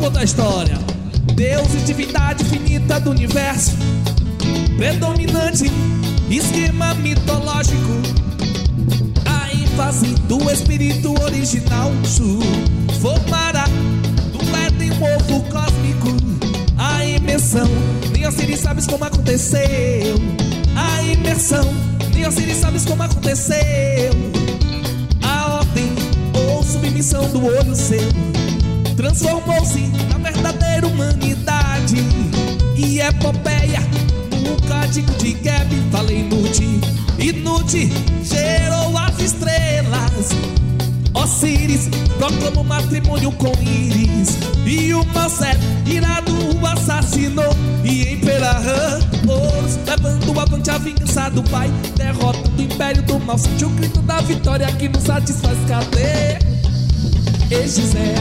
contar a história. Deus e divindade finita do universo, predominante, esquema mitológico. A ênfase do espírito original formará do Éden um ovo cósmico. A imersão, nem Osiris sabes como aconteceu. A imersão, nem Osiris sabes como aconteceu. A ordem ou submissão do olho seu transformou-se na verdadeira humanidade. E epopeia, no código de Geb, falei nude, e nude gerou as estrelas. Osiris proclamou matrimônio com Íris, e o Malset irado o assassinou. E Emperor Horus, levando avante a vingança do pai, derrota do império do Malset, o grito da vitória que nos satisfaz. Cadê? Exizé,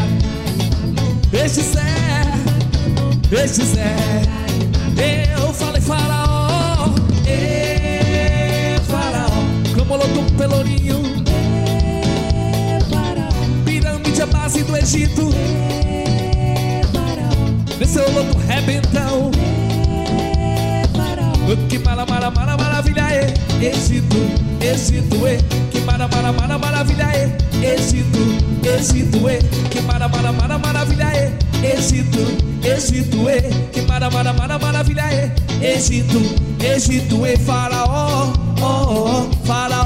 Exizé, Exizé. Eu falei faraó, faraó, Camoloto Pelourinho, pirâmide a base do Egito, desceu o lobo rebentão, que maravilha é Egito, Egito que maravilha é Egito, Egito que maravilha é Egito, Egito que maravilha é Egito, Egito faraó, faraó.